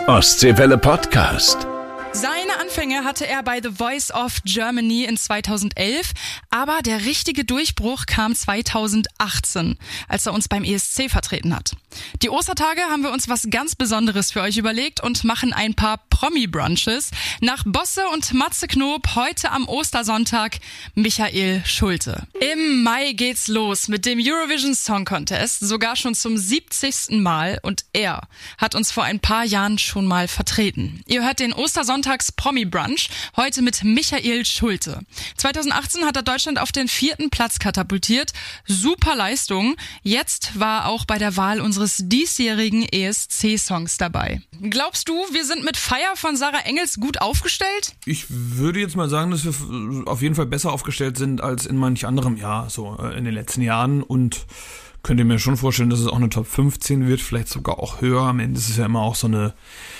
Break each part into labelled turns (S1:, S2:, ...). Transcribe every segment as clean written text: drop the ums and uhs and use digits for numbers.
S1: Ostseewelle Podcast.
S2: Seine Anfänge hatte er bei The Voice of Germany in 2011, aber der richtige Durchbruch kam 2018, als er uns beim ESC vertreten hat. Die Ostertage haben wir uns was ganz Besonderes für euch überlegt und machen ein paar Promi-Brunches. Nach Bosse und Matze Knob heute am Ostersonntag Michael Schulte. Im Mai geht's los mit dem Eurovision Song Contest, sogar schon zum 70. Mal, und er hat uns vor ein paar Jahren schon mal vertreten. Ihr hört den Ostersonntags Promi-Brunch, heute mit Michael Schulte. 2018 hat er Deutschland auf den 4. Platz katapultiert. Super Leistung. Jetzt war auch bei der Wahl unseres diesjährigen ESC-Songs dabei. Glaubst du, wir sind mit Feier von Sarah Engels gut aufgestellt?
S3: Ich würde jetzt mal sagen, dass wir auf jeden Fall besser aufgestellt sind als in manch anderem Jahr, so in den letzten Jahren, und könnte mir schon vorstellen, dass es auch eine Top 15 wird, vielleicht sogar auch höher. Am Ende ist es ja immer auch so eine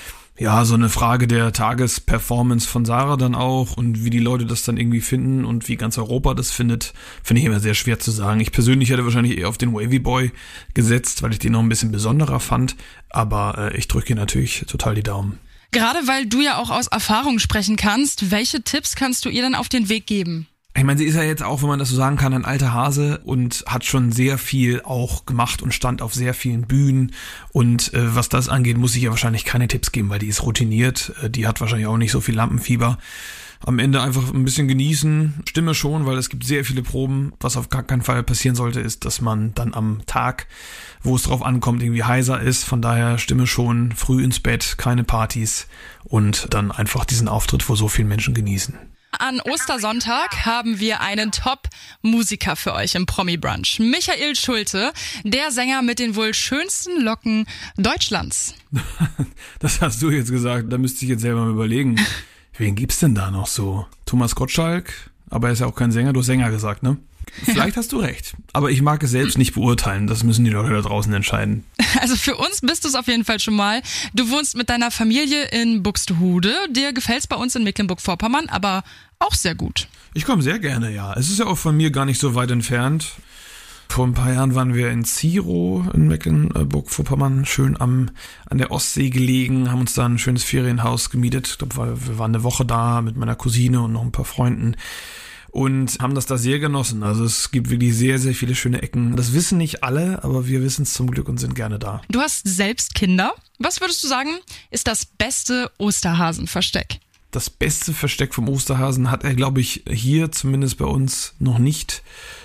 S3: Frage der Tagesperformance von Sarah dann auch, und wie die Leute das dann irgendwie finden und wie ganz Europa das findet, finde ich immer sehr schwer zu sagen. Ich persönlich hätte wahrscheinlich eher auf den Wavy Boy gesetzt, weil ich den noch ein bisschen besonderer fand, aber ich drücke natürlich total die Daumen.
S2: Gerade weil du ja auch aus Erfahrung sprechen kannst, welche Tipps kannst du ihr dann auf den Weg geben?
S3: Ich meine, sie ist ja jetzt auch, wenn man das so sagen kann, ein alter Hase und hat schon sehr viel auch gemacht und stand auf sehr vielen Bühnen, und was das angeht, muss ich ihr wahrscheinlich keine Tipps geben, weil die ist routiniert, die hat wahrscheinlich auch nicht so viel Lampenfieber. Am Ende einfach ein bisschen genießen, Stimme schon, weil es gibt sehr viele Proben. Was auf gar keinen Fall passieren sollte, ist, dass man dann am Tag, wo es drauf ankommt, irgendwie heiser ist. Von daher Stimme schon, früh ins Bett, keine Partys und dann einfach diesen Auftritt vor so vielen Menschen genießen.
S2: An Ostersonntag haben wir einen Top-Musiker für euch im Promi-Brunch. Michael Schulte, der Sänger mit den wohl schönsten Locken Deutschlands.
S3: Das hast du jetzt gesagt, da müsste ich jetzt selber mal überlegen. Wen gibt's denn da noch so? Thomas Gottschalk, aber er ist ja auch kein Sänger, du hast Sänger gesagt, ne? Vielleicht hast du recht, aber ich mag es selbst nicht beurteilen, das müssen die Leute da draußen entscheiden.
S2: Also für uns bist du es auf jeden Fall schon mal. Du wohnst mit deiner Familie in Buxtehude, dir gefällt's bei uns in Mecklenburg-Vorpommern aber auch sehr gut.
S3: Ich komme sehr gerne, ja. Es ist ja auch von mir gar nicht so weit entfernt. Vor ein paar Jahren waren wir in Ziro in Mecklenburg-Vorpommern, schön an der Ostsee gelegen, haben uns da ein schönes Ferienhaus gemietet. Ich glaube, wir waren eine Woche da mit meiner Cousine und noch ein paar Freunden und haben das da sehr genossen. Also es gibt wirklich sehr, sehr viele schöne Ecken. Das wissen nicht alle, aber wir wissen es zum Glück und sind gerne da.
S2: Du hast selbst Kinder. Was würdest du sagen, ist das beste Osterhasenversteck?
S3: Das beste Versteck vom Osterhasen hat er, glaube ich, hier zumindest bei uns noch nicht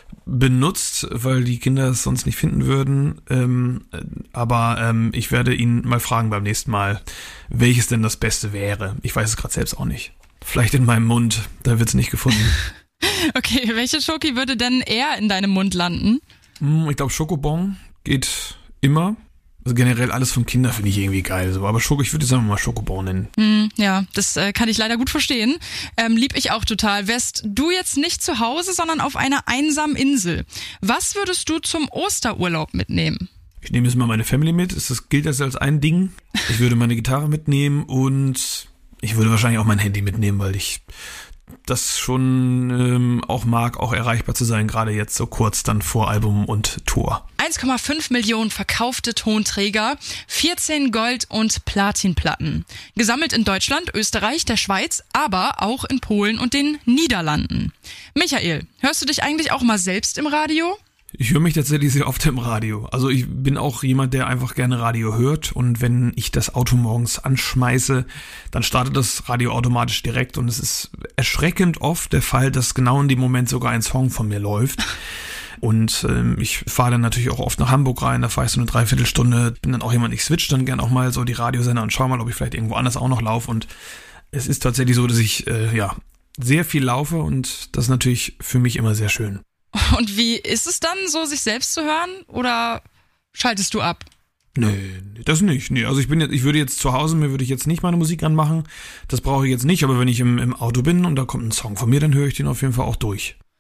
S3: benutzt, weil die Kinder es sonst nicht finden würden. Aber ich werde ihn mal fragen beim nächsten Mal, welches denn das Beste wäre. Ich weiß es gerade selbst auch nicht. Vielleicht in meinem Mund, da wird es nicht gefunden.
S2: Okay, welche Schoki würde denn eher in deinem Mund landen?
S3: Ich glaube, Schokobon geht immer. Also generell alles von Kindern finde ich irgendwie geil. So. Aber ich würde jetzt einfach mal Schokobon nennen.
S2: Ja, das kann ich leider gut verstehen. Lieb ich auch total. Wärst du jetzt nicht zu Hause, sondern auf einer einsamen Insel, was würdest du zum Osterurlaub mitnehmen?
S3: Ich nehme jetzt mal meine Family mit. Gilt das als ein Ding? Ich würde meine Gitarre mitnehmen und ich würde wahrscheinlich auch mein Handy mitnehmen, weil ich das schon auch mag, auch erreichbar zu sein, gerade jetzt so kurz dann vor Album und Tour.
S2: 1,5 Millionen verkaufte Tonträger, 14 Gold- und Platinplatten. Gesammelt in Deutschland, Österreich, der Schweiz, aber auch in Polen und den Niederlanden. Michael, hörst du dich eigentlich auch mal selbst im Radio?
S3: Ich höre mich tatsächlich sehr oft im Radio. Also ich bin auch jemand, der einfach gerne Radio hört, und wenn ich das Auto morgens anschmeiße, dann startet das Radio automatisch direkt, und es ist erschreckend oft der Fall, dass genau in dem Moment sogar ein Song von mir läuft. Und ich fahre dann natürlich auch oft nach Hamburg rein, da fahre ich so eine Dreiviertelstunde, bin dann auch jemand, ich switch dann gern auch mal so die Radiosender und schau mal, ob ich vielleicht irgendwo anders auch noch laufe, und es ist tatsächlich so, dass ich sehr viel laufe, und das ist natürlich für mich immer sehr schön.
S2: Und wie ist es dann, so sich selbst zu hören, oder schaltest du ab?
S3: Nee, das nicht. Nee, also ich würde jetzt zu Hause, mir würde ich jetzt nicht meine Musik anmachen. Das brauche ich jetzt nicht, aber wenn ich im Auto bin und da kommt ein Song von mir, dann höre ich den auf jeden Fall auch durch.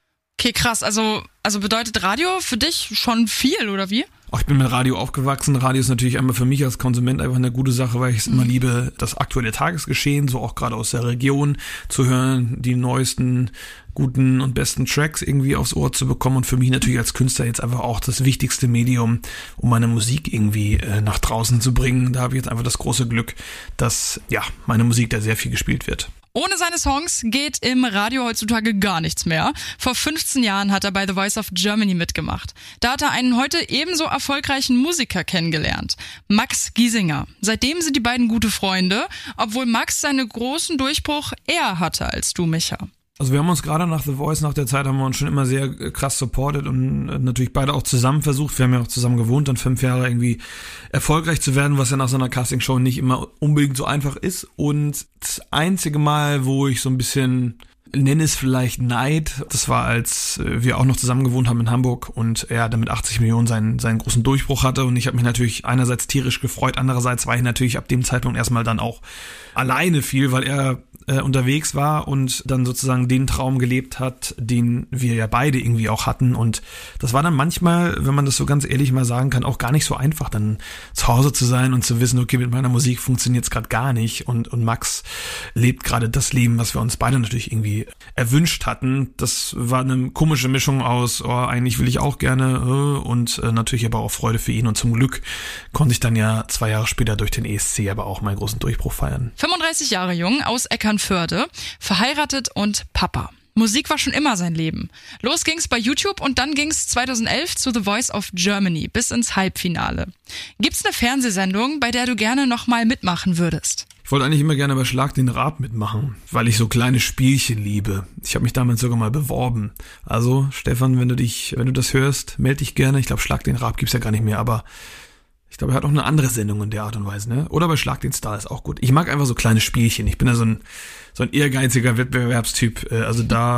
S2: Okay, krass. Also bedeutet Radio für dich schon viel, oder wie?
S3: Ich bin mit Radio aufgewachsen. Radio ist natürlich einmal für mich als Konsument einfach eine gute Sache, weil ich es immer liebe, das aktuelle Tagesgeschehen, so auch gerade aus der Region zu hören, die neuesten, guten und besten Tracks irgendwie aufs Ohr zu bekommen. Und für mich natürlich als Künstler jetzt einfach auch das wichtigste Medium, um meine Musik irgendwie nach draußen zu bringen. Da habe ich jetzt einfach das große Glück, dass meine Musik da sehr viel gespielt wird.
S2: Ohne seine Songs geht im Radio heutzutage gar nichts mehr. Vor 15 Jahren hat er bei The Voice of Germany mitgemacht. Da hat er einen heute ebenso erfolgreichen Musiker kennengelernt, Max Giesinger. Seitdem sind die beiden gute Freunde, obwohl Max seinen großen Durchbruch eher hatte als du, Micha.
S3: Also wir haben uns gerade nach The Voice, nach der Zeit haben wir uns schon immer sehr krass supportet und natürlich beide auch zusammen versucht. Wir haben ja auch zusammen gewohnt, dann 5 Jahre irgendwie erfolgreich zu werden, was ja nach so einer Castingshow nicht immer unbedingt so einfach ist. Und das einzige Mal, wo ich so ein bisschen, nenne es vielleicht Neid, das war, als wir auch noch zusammen gewohnt haben in Hamburg und er dann mit 80 Millionen seinen großen Durchbruch hatte. Und ich habe mich natürlich einerseits tierisch gefreut, andererseits war ich natürlich ab dem Zeitpunkt erstmal dann auch alleine viel, weil er unterwegs war und dann sozusagen den Traum gelebt hat, den wir ja beide irgendwie auch hatten. Und das war dann manchmal, wenn man das so ganz ehrlich mal sagen kann, auch gar nicht so einfach, dann zu Hause zu sein und zu wissen, okay, mit meiner Musik funktioniert es gerade gar nicht. Und Max lebt gerade das Leben, was wir uns beide natürlich irgendwie erwünscht hatten. Das war eine komische Mischung aus, eigentlich will ich auch gerne und natürlich aber auch Freude für ihn. Und zum Glück konnte ich dann ja 2 Jahre später durch den ESC aber auch meinen großen Durchbruch feiern.
S2: 35 Jahre jung, aus Eckernförde, verheiratet und Papa. Musik war schon immer sein Leben. Los ging's bei YouTube und dann ging's 2011 zu The Voice of Germany bis ins Halbfinale. Gibt's eine Fernsehsendung, bei der du gerne nochmal mitmachen würdest?
S3: Ich wollte eigentlich immer gerne bei Schlag den Raab mitmachen, weil ich so kleine Spielchen liebe. Ich habe mich damals sogar mal beworben. Also Stefan, wenn du das hörst, melde dich gerne. Ich glaube, Schlag den Raab gibt's ja gar nicht mehr, aber ich glaube, er hat auch eine andere Sendung in der Art und Weise, ne? Oder bei Schlag den Star ist auch gut. Ich mag einfach so kleine Spielchen. Ich bin ja so ein ehrgeiziger Wettbewerbstyp. Also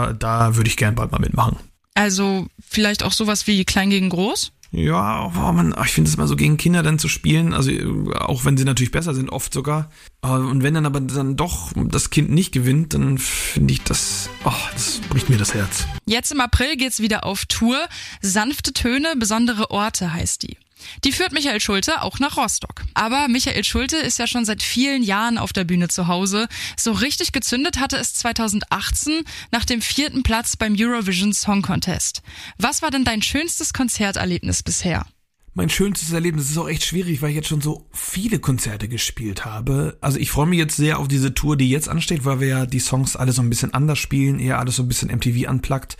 S3: da würde ich gern bald mal mitmachen.
S2: Also vielleicht auch sowas wie Klein gegen Groß?
S3: Ja, ich finde es immer so gegen Kinder dann zu spielen, also auch wenn sie natürlich besser sind, oft sogar. Und wenn dann aber dann doch das Kind nicht gewinnt, dann finde ich das bricht mir das Herz.
S2: Jetzt im April geht's wieder auf Tour. Sanfte Töne, besondere Orte heißt die. Die führt Michael Schulte auch nach Rostock. Aber Michael Schulte ist ja schon seit vielen Jahren auf der Bühne zu Hause. So richtig gezündet hatte es 2018 nach dem 4. Platz beim Eurovision Song Contest. Was war denn dein schönstes Konzerterlebnis bisher?
S3: Mein schönstes Erlebnis ist auch echt schwierig, weil ich jetzt schon so viele Konzerte gespielt habe. Also ich freue mich jetzt sehr auf diese Tour, die jetzt ansteht, weil wir ja die Songs alle so ein bisschen anders spielen, eher alles so ein bisschen MTV Unplugged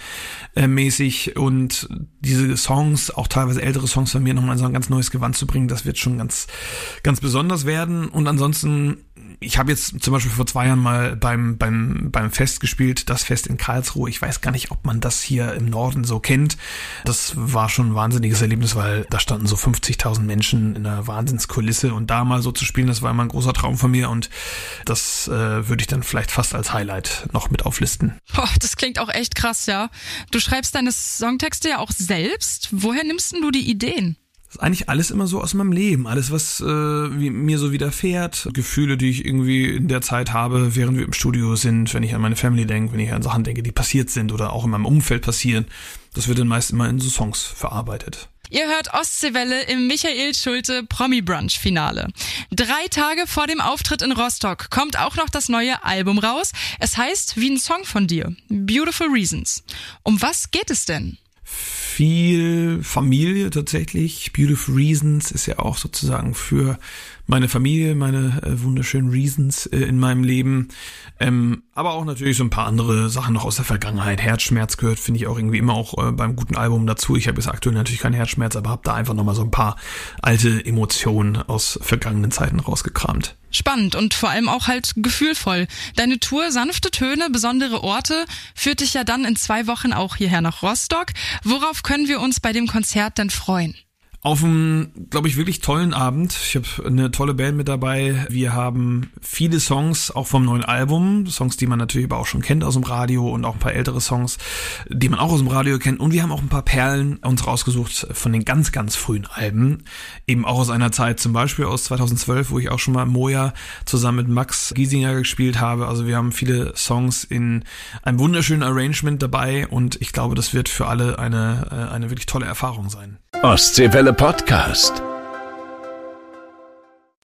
S3: mäßig und diese Songs, auch teilweise ältere Songs von mir, nochmal so ein ganz neues Gewand zu bringen, das wird schon ganz, ganz besonders werden. Und ansonsten, ich habe jetzt zum Beispiel vor 2 Jahren mal beim Fest gespielt, das Fest in Karlsruhe. Ich weiß gar nicht, ob man das hier im Norden so kennt. Das war schon ein wahnsinniges Erlebnis, weil da standen so 50.000 Menschen in einer Wahnsinnskulisse und da mal so zu spielen, das war immer ein großer Traum von mir und das würde ich dann vielleicht fast als Highlight noch mit auflisten.
S2: Boah, das klingt auch echt krass, ja. Du schreibst deine Songtexte ja auch selbst. Woher nimmst denn du die Ideen?
S3: Das ist eigentlich alles immer so aus meinem Leben. Alles, was mir so widerfährt. Gefühle, die ich irgendwie in der Zeit habe, während wir im Studio sind, wenn ich an meine Family denke, wenn ich an Sachen denke, die passiert sind oder auch in meinem Umfeld passieren. Das wird dann meist immer in so Songs verarbeitet.
S2: Ihr hört Ostseewelle im Michael Schulte Promi-Brunch-Finale. 3 Tage vor dem Auftritt in Rostock kommt auch noch das neue Album raus. Es heißt wie ein Song von dir, Beautiful Reasons. Um was geht es denn?
S3: Viel Familie tatsächlich. Beautiful Reasons ist ja auch sozusagen für meine Familie, meine wunderschönen Reasons in meinem Leben. Aber auch natürlich so ein paar andere Sachen noch aus der Vergangenheit. Herzschmerz gehört, finde ich auch irgendwie immer auch beim guten Album dazu. Ich habe jetzt aktuell natürlich keinen Herzschmerz, aber habe da einfach nochmal so ein paar alte Emotionen aus vergangenen Zeiten rausgekramt.
S2: Spannend und vor allem auch halt gefühlvoll. Deine Tour Sanfte Töne, besondere Orte führt dich ja dann in 2 Wochen auch hierher nach Rostock. Worauf können wir uns bei dem Konzert denn freuen?
S3: Auf einem, glaube ich, wirklich tollen Abend. Ich habe eine tolle Band mit dabei. Wir haben viele Songs auch vom neuen Album. Songs, die man natürlich aber auch schon kennt aus dem Radio und auch ein paar ältere Songs, die man auch aus dem Radio kennt. Und wir haben auch ein paar Perlen uns rausgesucht von den ganz, ganz frühen Alben. Eben auch aus einer Zeit, zum Beispiel aus 2012, wo ich auch schon mal Moja zusammen mit Max Giesinger gespielt habe. Also wir haben viele Songs in einem wunderschönen Arrangement dabei und ich glaube, das wird für alle eine wirklich tolle Erfahrung sein.
S1: Ostseewelle Podcast.